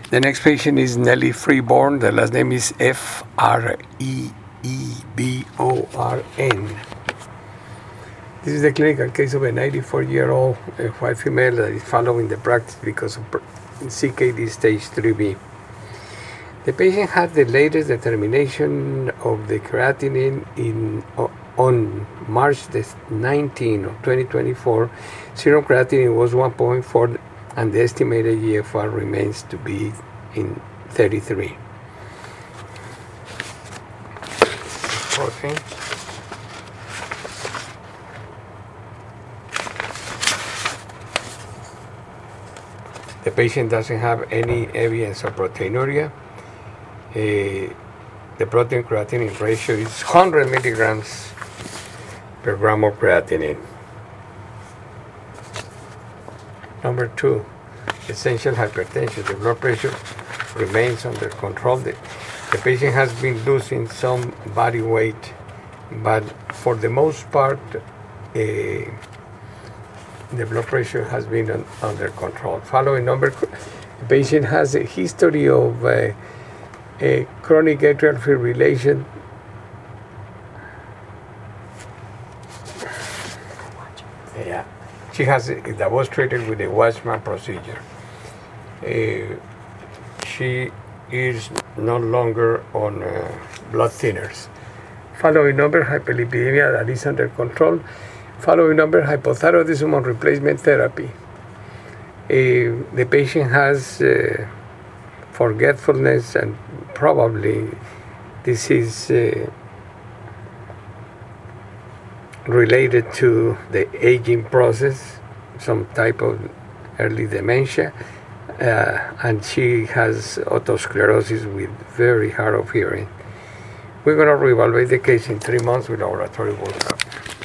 The next patient is Nelly Freeborn. The last name is Freeborn. This is the clinical case of a 94-year-old white female that is following the practice because of CKD stage 3B. The patient had the latest determination of the creatinine on March 19 of 2024. Serum creatinine was 1.4 and the estimated GFR remains to be in 33. Okay. The patient doesn't have any evidence of proteinuria. The protein creatinine ratio is 100 milligrams per gram of creatinine. Number 2, essential hypertension. The blood pressure remains under control. The patient has been losing some body weight, but for the most part, the blood pressure has been under control. Following number, the patient has a history of a chronic atrial fibrillation. Yeah, she has that was treated with a Watchman procedure. She is no longer on blood thinners. Following number, hyperlipidemia that is under control. Following number, hypothyroidism on replacement therapy. The patient has forgetfulness, and probably this is related to the aging process, some type of early dementia, and she has otosclerosis with very hard of hearing. We're going to reevaluate the case in 3 months with laboratory workup.